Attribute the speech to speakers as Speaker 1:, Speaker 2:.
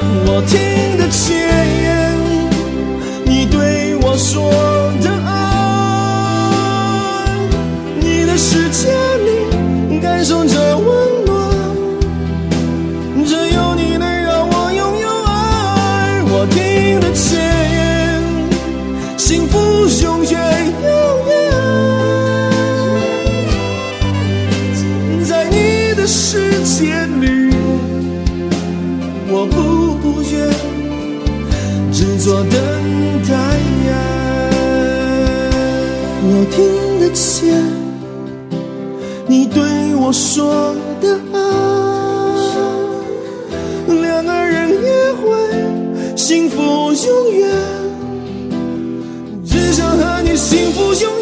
Speaker 1: 我听得见你对我说的爱，你的世界里感受着温暖，只有你能让我拥有爱。我听得见幸福永远永远在你的世界里，我不愿只做等待。我听得见你对我说的爱，两个人也会幸福永远，只想和你幸福永远。